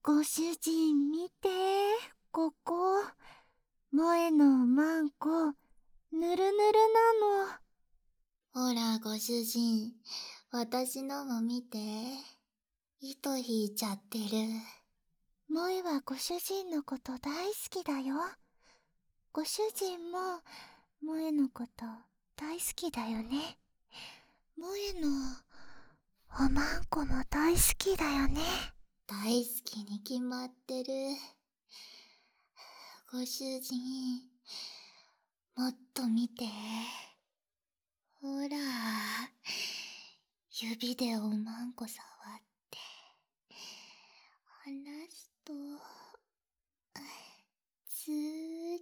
ご主人見て、ここ。萌えのおまんこ、ぬるぬるなの。 ほらご主人、私のも見て。糸引いちゃってる。 萌えはご主人のこと大好きだよ。ご主人も萌えのこと大好きだよね。萌えのおまんこも大好きだよね。 大好きに決まってる。ご主人、もっと見て。ほら、指でおまんこ触って。離すと、つーって。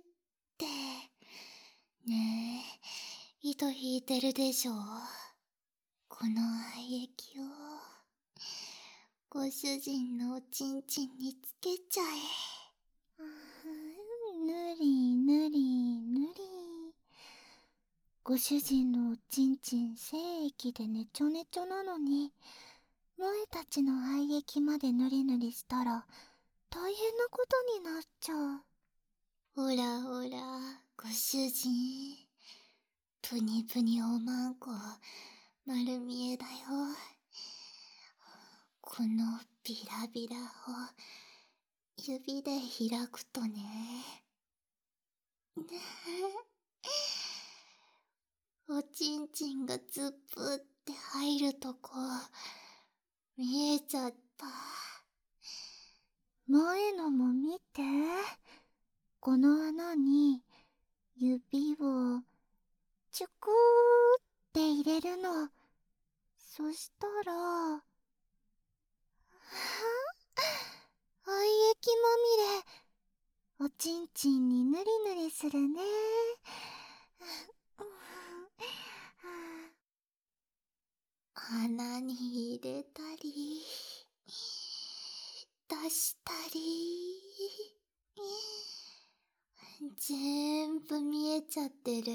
ねえ、糸引いてるでしょ。この愛液を、ご主人のおちんちんにつけちゃえ。 ぬりぬりぬり。ご主人のおちんちん精液でねちょねちょなのに、萌えたちの愛液までぬりぬりしたら大変なことになっちゃう。 ほらほら、ご主人。ぷにぷにおまんこ、丸見えだよ。このビラビラを指で開くとね。おちんちんがズップって入るとこ、見えちゃった。 萌えのも見て。この穴に指をチュクーって入れるの。そしたら、愛液まみれ。おちんちんにぬりぬりするね。 穴に入れたり、出したり、全部見えちゃってる。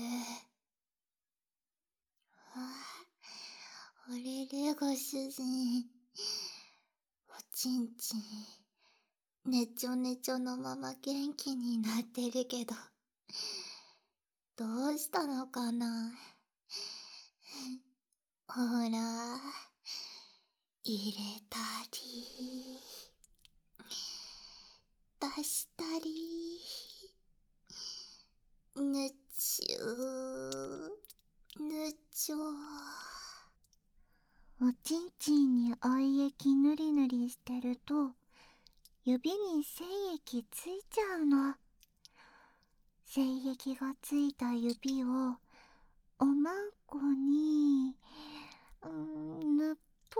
あれれご主人、おちんちん、ねちょねちょのまま元気になってるけど、どうしたのかな。ほら、入れたり、出したり、ぬちゅー、ぬちょー。 おちんちんに愛液ぬりぬりしてると、指に精液ついちゃうの。精液がついた指をおまんこにぬっぽー、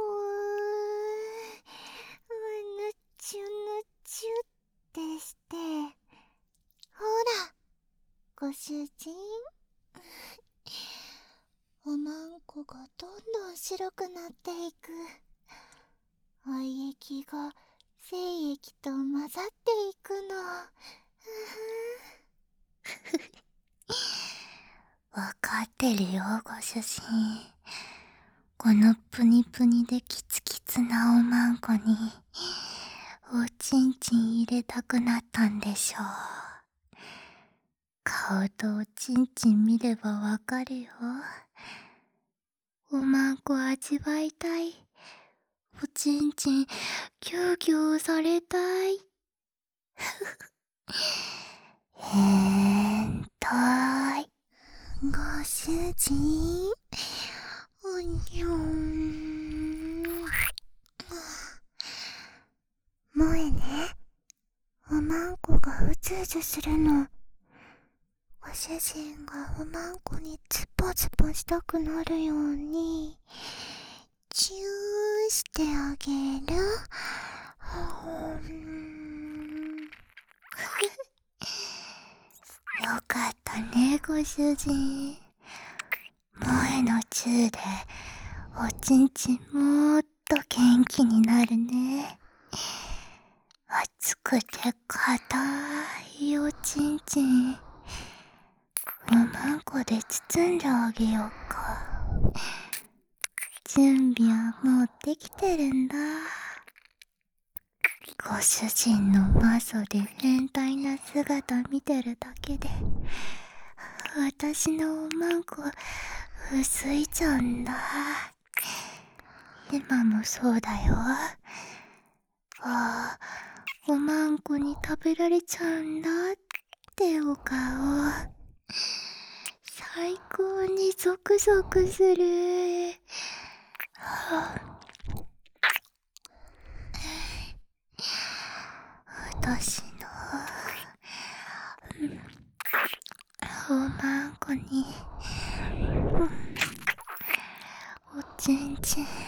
ぬちゅぬちゅってして、ほらご主人、おまんこがどんどん白くなっていく。愛液が精液と混ざっていくの。 わかってるよ、ご主人。このプニプニでキツキツなおまんこに、おちんちん入れたくなったんでしょう。顔とおちんちん見ればわかるよ。おまんこ味わいたい。おちんちん、ギューギューされたい。変態。 ご主人、おにょん。萌えね、おまんこがうずうずするの。ご主人がおまんこにズポズポしたくなるように、チューしてあげる。 よかったね、ご主人。萌えのチューで、おちんちんもっと元気になるね。熱くて硬いおちんちん、おまんこで包んであげようか。準備はもうできてるんだ。 ご主人のマゾで変態な姿見てるだけで私のおまんこ薄いちゃうんだ。今もそうだよ。ああ、おまんこに食べられちゃうんだってお顔、最高にゾクゾクする。私のおまんこにおちんちん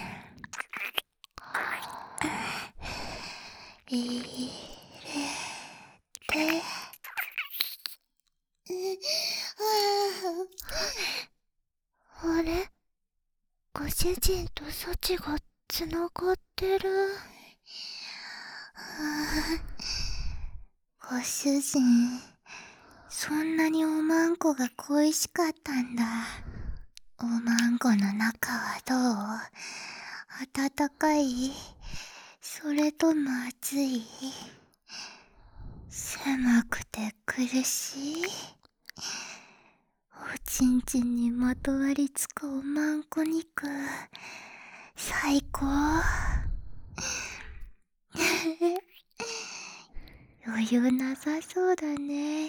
入れて。あれ、ご主人と幸がつながってる。ご主人、そんなにおまんこが恋しかったんだ。おまんこの中はどう？温かい？それとも熱い？狭くて苦しい？おちんちんにまとわりつくおまんこ肉、最高。余裕なさそうだね。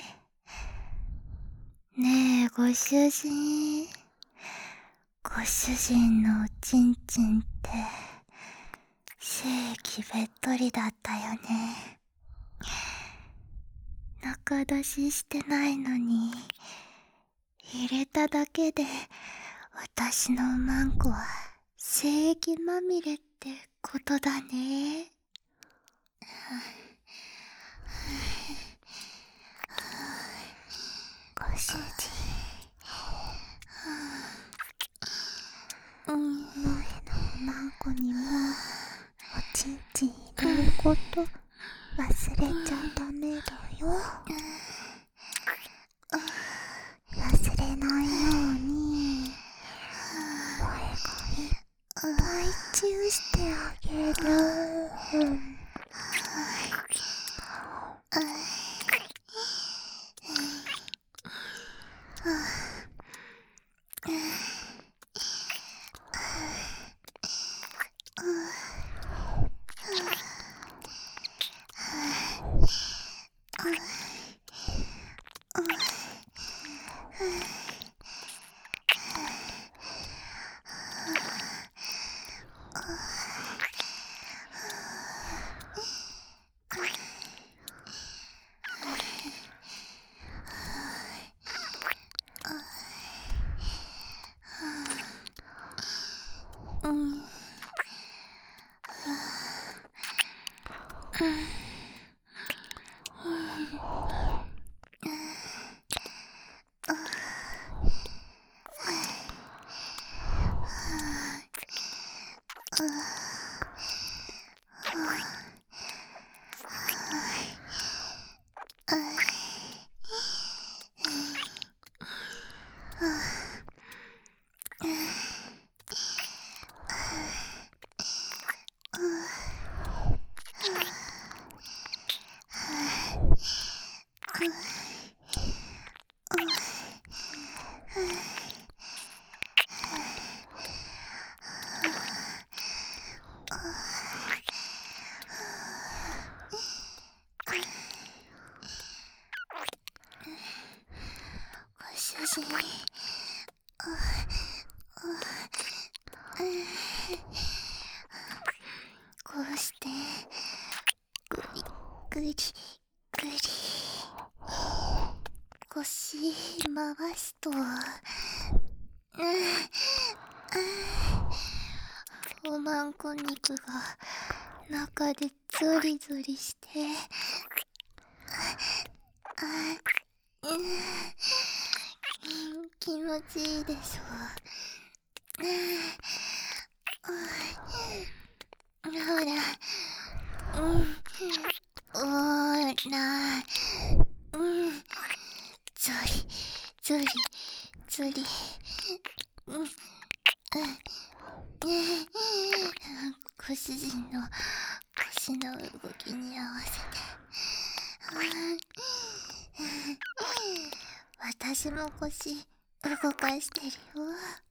ねえ、ご主人。ご主人のおちんちんって精液べっとりだったよね。中出ししてないのに入れただけで私のおまんこは精液まみれってことだね。ご主人、前のおまんこにもおちんちん入れること忘れちゃダメだよ。忘れないように前がいっぱいチューしてあげる。ご主人、こうしてグリグリグリ腰回すと、おまんこ肉が中でゾリゾリして、気持ちいいでしょ。ほら、ほら、ゾリゾリゾリ、ご主人の腰ちの動きに合わせて私も腰動かしてるよ。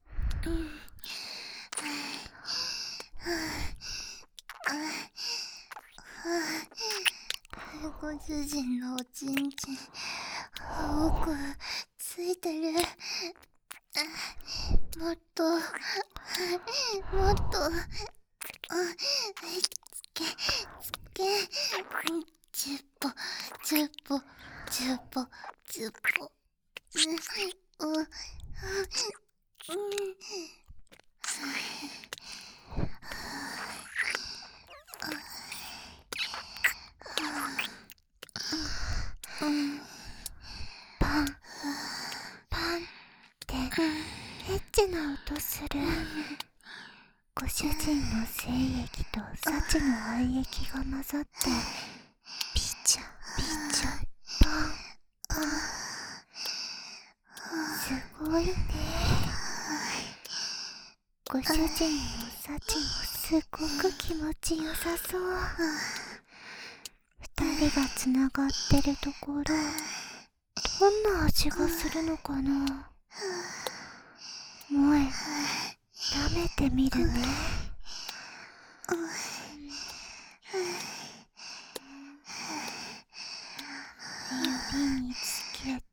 ご主人のおちんちん奥ついてる。もっともっとつけ10歩パンってエッチな音する。ご主人の精液と幸の愛液が混ざってピチャパン。すごいね。ご主人も幸もすっごく気持ちよさそう。二人がつながってるところ、どんな味がするのかな。萌え、舐めてみるね。指につけて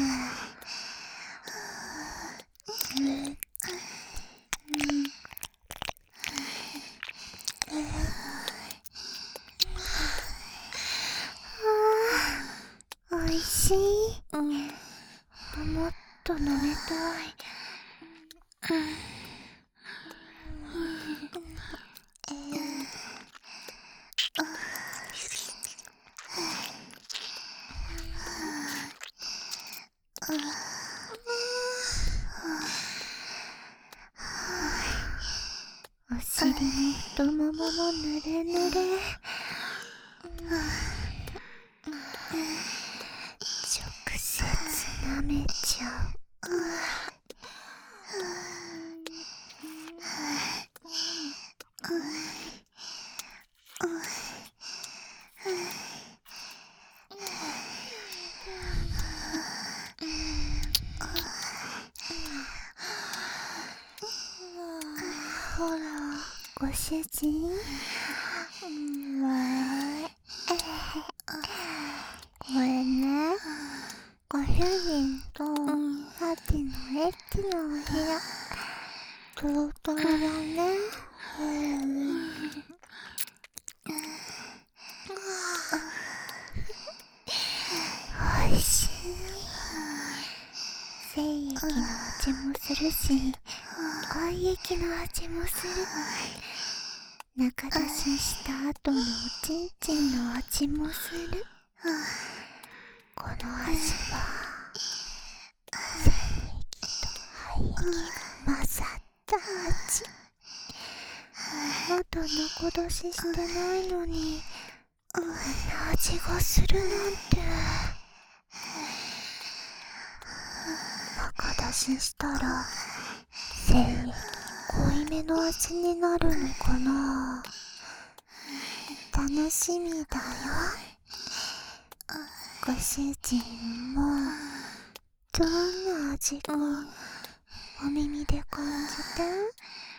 おいしい。もっと飲めたい。お尻も太もももぬれぬれ。直接舐めちゃう。ほら、ご主人。これね、ご主人とハテのエッチなお部屋。トロトロだね。おいしい。精液の味もするし、愛液の味もする。中出しした後のおちんちんの味もする。この味は精液と愛液が混ざった味。まだ中出ししてないのにこんな味がするなんて。中出ししたら精液濃いめの味になるのかな。楽しみだよ。ご主人もどんな味かお耳で感じて。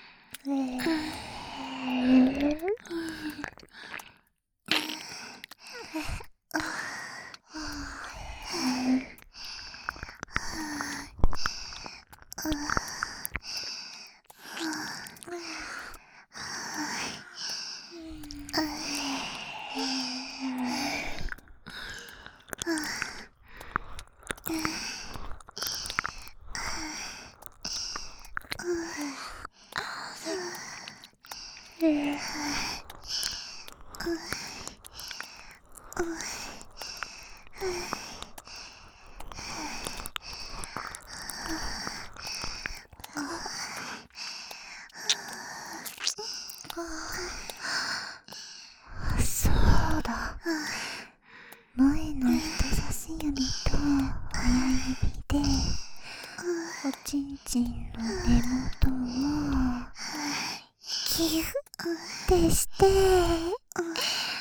そうだ。前の人差し指と親指でおちんちんの根元をギュッてして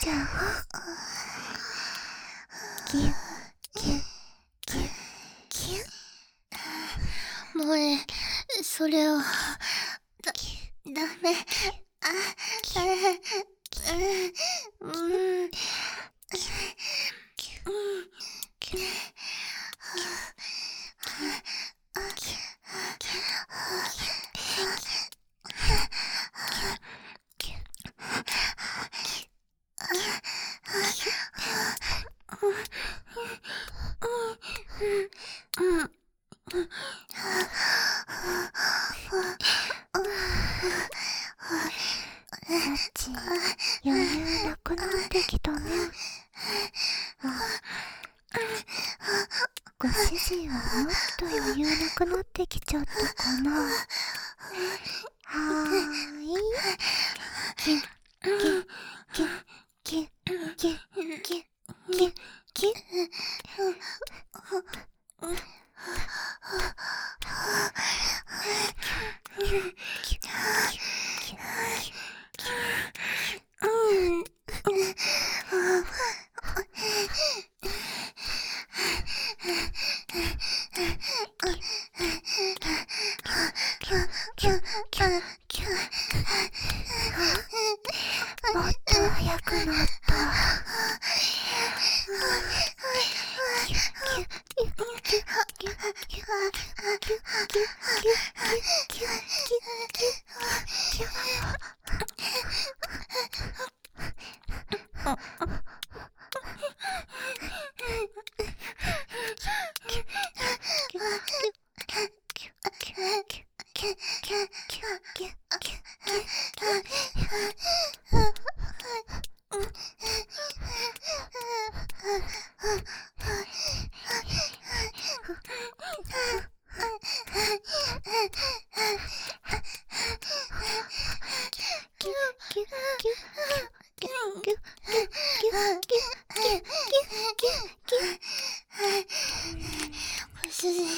ちゃう。ギュッギュッギュッギュッ。 もうね、それをダメ。 サチ、余裕なくなってきたね。ご主人はもっと余裕なくなってきちゃったかな。はーい。キュッキュッキュッキュッキュッキュッキュッキュッ。もっと早くなった。 ご主人、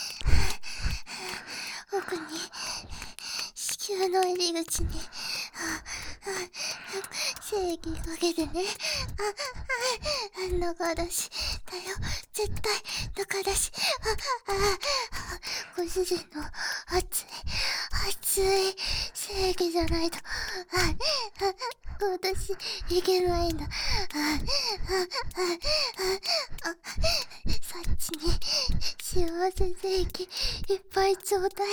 奥に子宮の入り口に精液かけてね。中出しだよ、絶対中出し。ご主人の熱い精液じゃないと私いけないんだ。そっちに幸せ精液いっぱいちょうだい。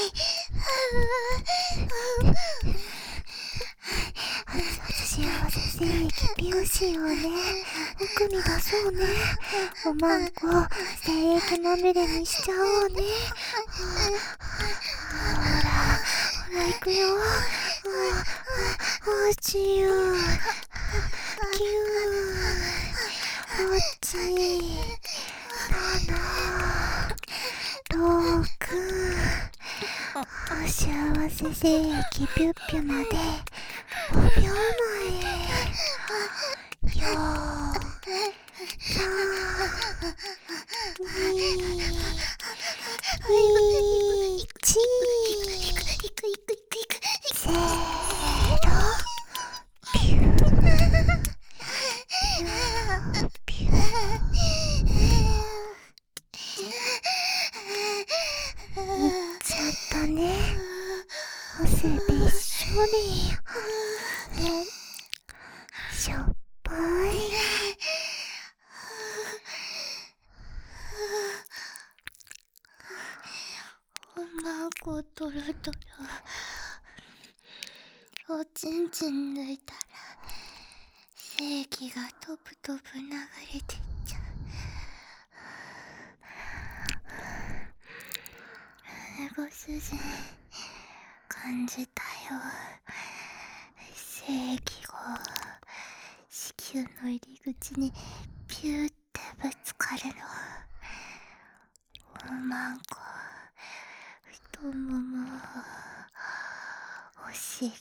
幸せ精液ピューシーをね、奥に出そうね。おまんこ精液まみれにしちゃおうね。ほら行くよ。おちよ、キュー、おち、遠く、お幸せ精液ピュッピュまで5秒前。4、3、2、1、せーの、ピュー、ピュー、いっちゃったね。汗びっしょり。しょっぱい。 おまんこトロトロ、おちんちん抜いたら精液がとぶとぶ流れてっちゃう。ご主人、感じたよ。精液が子宮の入り口にピューってぶつかるの。おまんこ、太もも、お尻、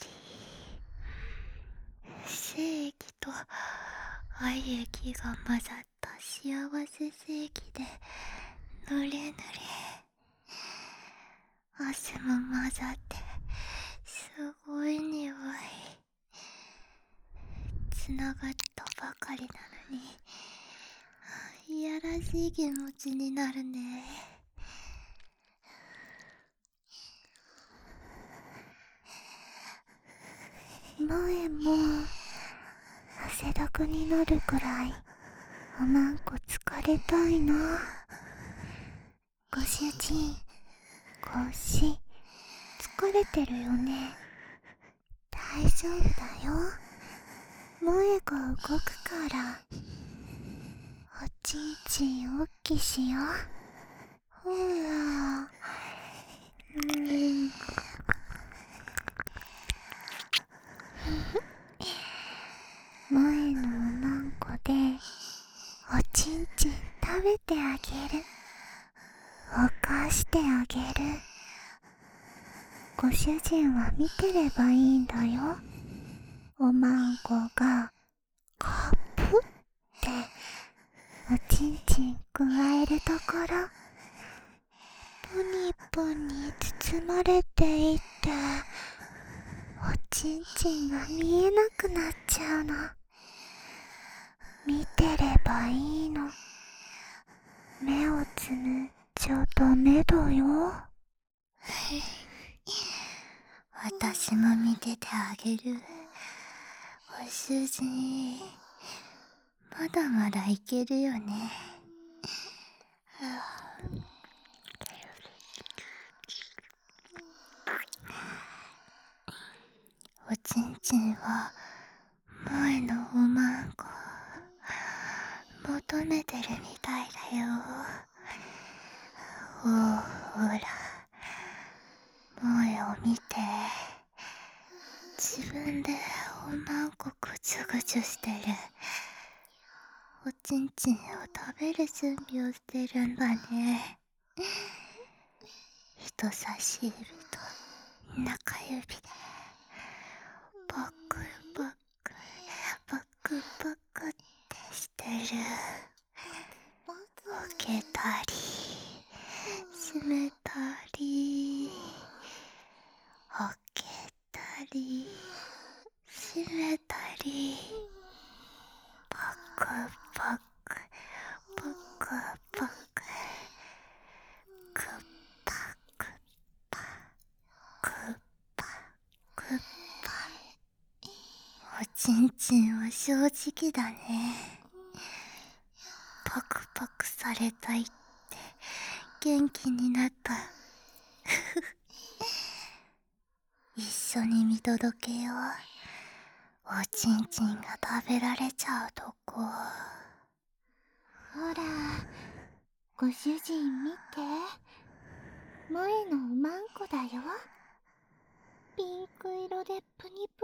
精液と愛液が混ざった幸せ精液でぬれぬれ。汗も混ざってすごい匂い。つながったばかりなのに、いやらしい気持ちになるね。 萌も汗だくになるくらいおまんこ疲れたいな。ご主人、腰疲れてるよね。大丈夫だよ。萌が動くから。おちんちんおっきしよう。ほら。萌のおまんこでおちんちん食べてあげる。おかしてあげる。ご主人は見てればいいんだよ。おまんこがカプっておちんちんくわえるところ、プニプニ包まれていっておちんちんが見えなくなっちゃうの。見てればいいの。目をつむっちゃダメだよ。 私も見ててあげる。ご主人、まだまだいけるよね。おちんちんは萌のおまんこ求めてるみたいだよ。ほら、萌を見て。自分でおまんこぐちゅぐちゅしてる。おちんちんを食べる準備をしてるんだね。人差し指と中指でパクパクパクパクってしてる。開けたり閉めたり開けたり閉めたり、パクパクパクパク、クパクパクパクパ。おちんちんは正直だね。パクパクされたいって元気になった。一緒に見届けよう。おちんちんが食べられちゃうとこ。 ほら、ご主人見て。萌のおまんこだよ。ピンク色でプニプ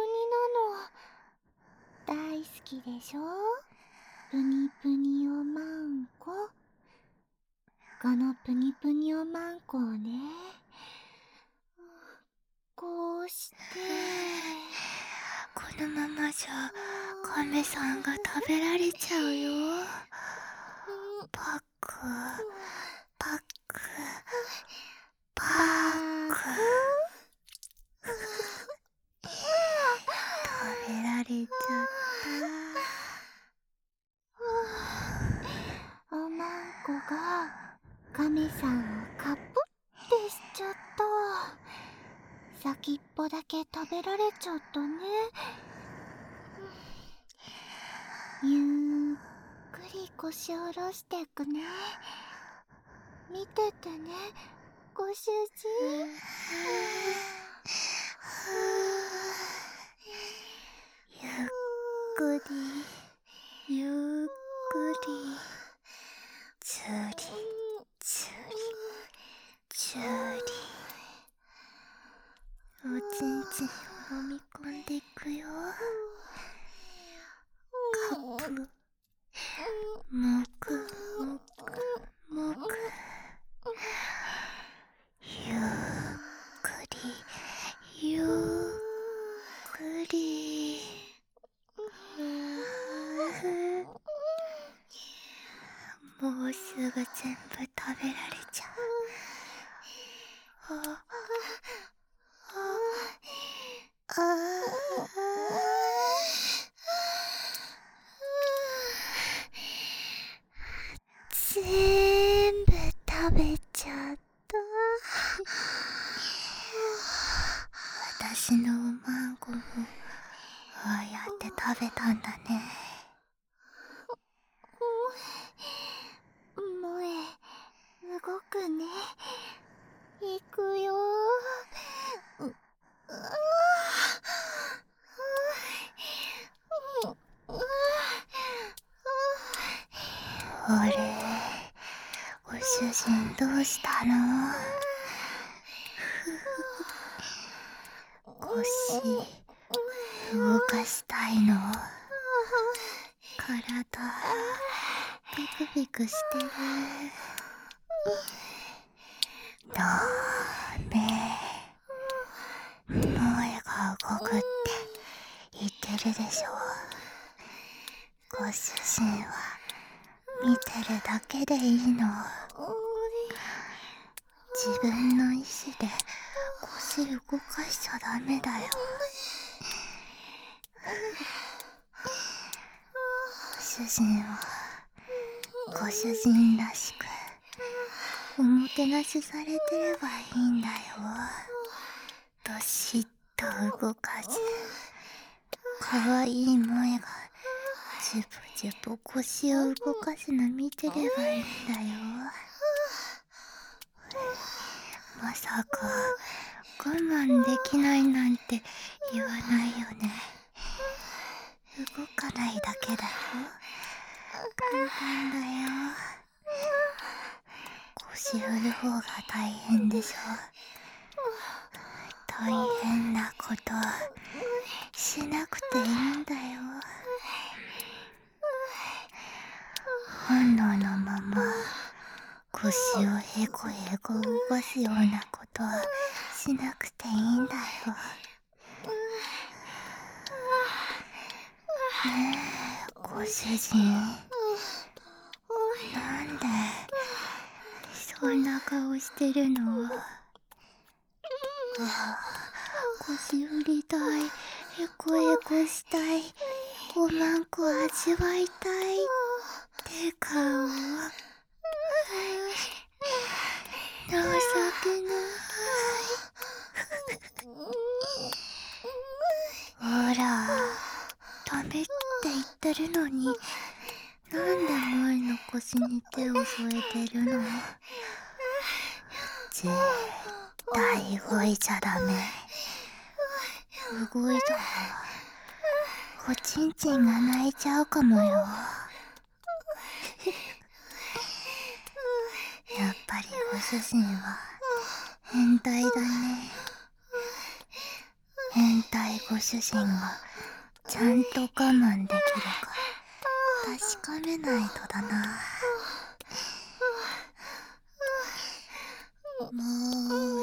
ニなの。大好きでしょ。プニプニおまんこ。このプニプニおまんこをね、こうして。 このままじゃ亀さんが食べられちゃうよ。パクパクパク。食べられちゃった。 おまんこが亀さんをカプってしちゃった。先っぽだけ食べられちゃったね。ゆっくり腰を下ろしてくね。見ててね、ご主人。 ゆっくりゆっくり、ちゅりちゅりちゅり。おちんちんを飲み込んでいくよ。カップもくもくもく。ゆっくりゆっくり。もうすぐ全部食べられちゃう。 私のおまんこもああやって食べたんだね。 萌え、動くね。行くよー。 あれ、ご主人どうしたの？腰動かしたいの？体ピクピクしてる。ダメ。萌えが動くって言ってるでしょ。ご主人は見てるだけでいいの。自分の意志で腰動かしちゃダメだよ。ご主人はご主人らしくおもてなしされてればいいんだよ。どしっと動かず、かわいい萌えがジュボジュボ腰を動かすの見てればいいんだよ。まさか我慢できないなんて言わないよね。動かないだけだよ。簡単だよ。腰振る方が大変でしょ。大変なことしなくていいんだよ。本能のまま腰をへこへこ動かすようなことはしなくていいんだよ。ねえ、ご主人、なんでそんな顔してるの？腰振りたい、へこへこしたい、おまんこ味わいたいって顔。情けない。ほら、ダメって言ってるのに、なんで前の腰に手を添えてるの？絶対動いちゃダメ。動いたらおちんちんが泣いちゃうかもよ。やっぱりご主人は変態だね。変態ご主人がちゃんと我慢できるか確かめないとだな。もう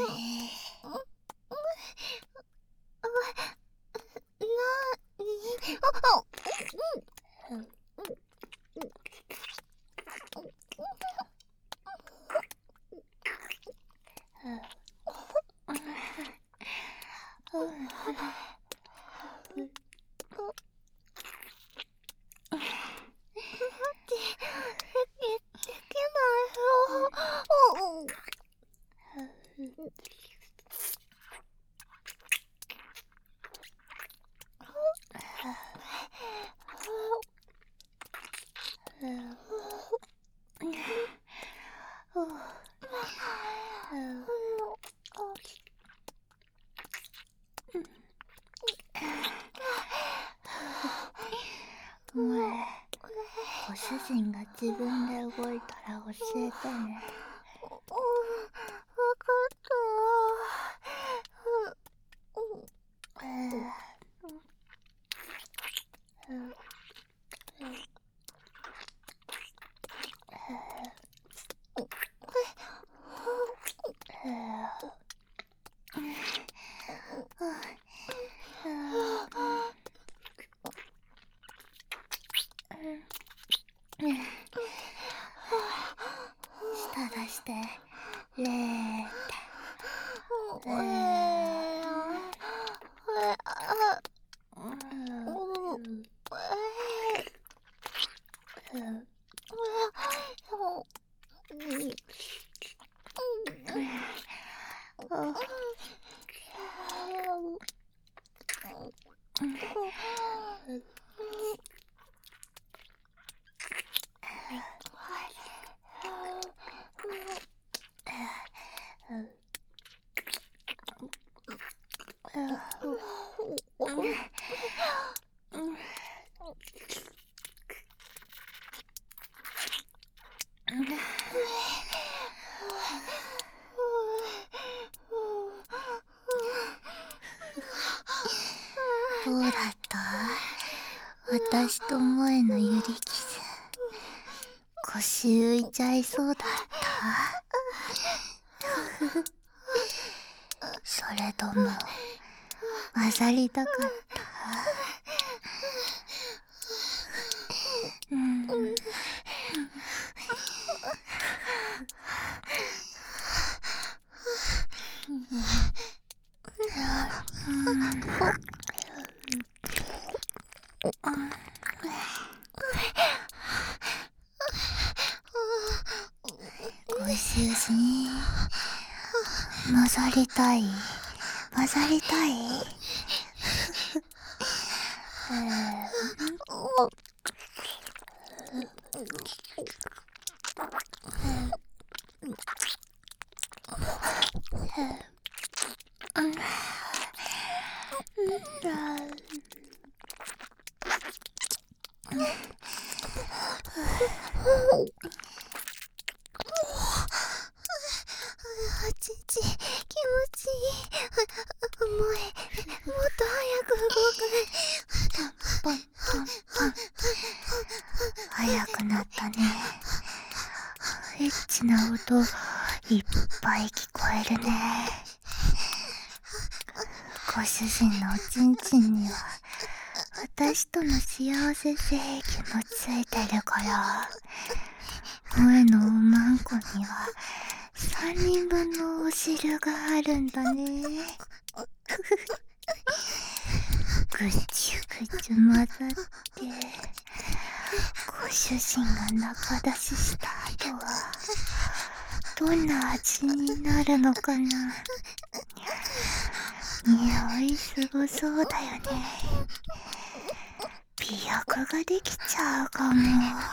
ご主人が自分で動いたら教えてね。 わかったしただどうだった？私と萌えのゆりキス、腰浮いちゃいそうだった？それとも混ざりたかった？ご主人、混ざりたい？混ざりたい？ ちんちん気持ちいい。萌え、もっと早く動く。 ポンポンポン。早くなったね。エッチな音いっぱい聞こえるね。ご主人のおちんちんには私との幸せ精液もついてるから、萌えのおまんこには3人分のお汁があるんだね。ぐちゅぐちゅ混ざって、ご主人が中出しした後はどんな味になるのかな。匂いすごそうだよね。美薬ができちゃうかも。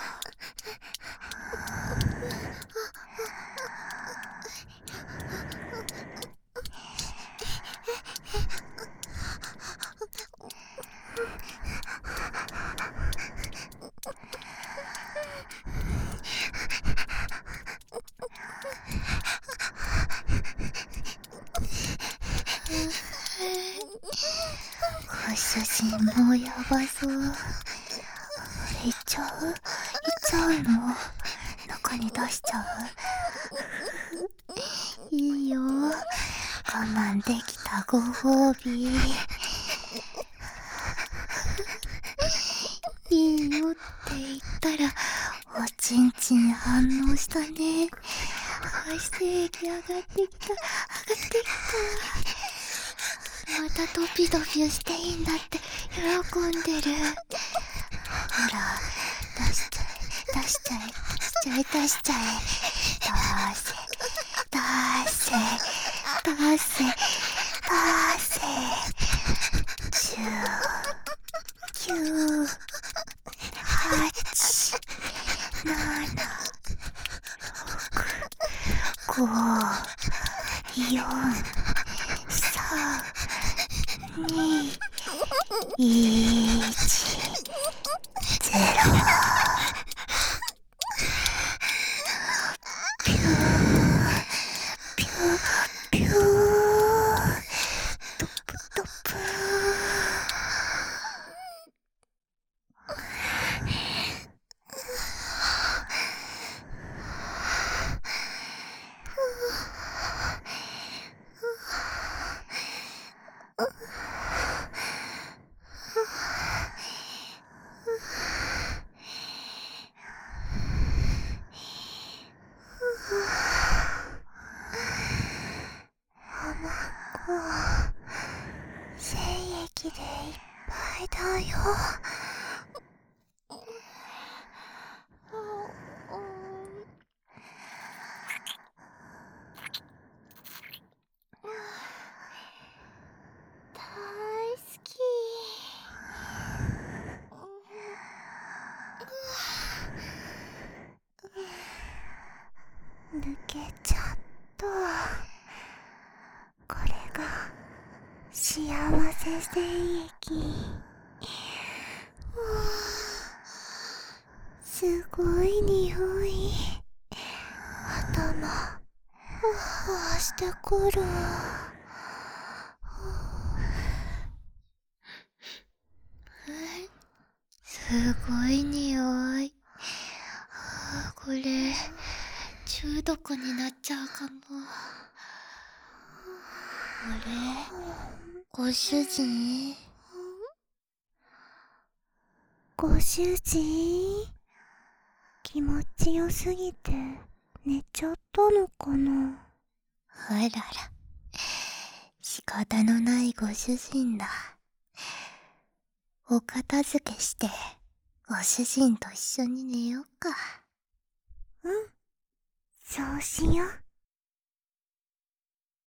ご主人もうやばそう。いっちゃう？いっちゃうの？中に出しちゃう？いいよ、我慢できたご褒美。いいよって言ったらおちんちん反応したね。排精液上がってきた、上がってきた。またドピドピしていいんだって喜んでる。ほら、出しちゃえ、出しちゃえ、出しちゃえ、出しちゃえ。出せ、出せ、出せ、出せ。10、9、8、7、6、5、4、3、2、1、0。ピュー、ピュー、ピュー。トップトップ。精液でいっぱいだよ。 大好き。抜けちゃった。これが幸せ精液。すごい匂い。頭ふわふわしてくる。 すごい匂い。これ中毒になっちゃうかも。あれ、ご主人？ ご主人、気持ちよすぎて寝ちゃったのかな。 あらら、仕方のないご主人だ。お片付けしてご主人と一緒に寝ようか。 うん、そうしよう。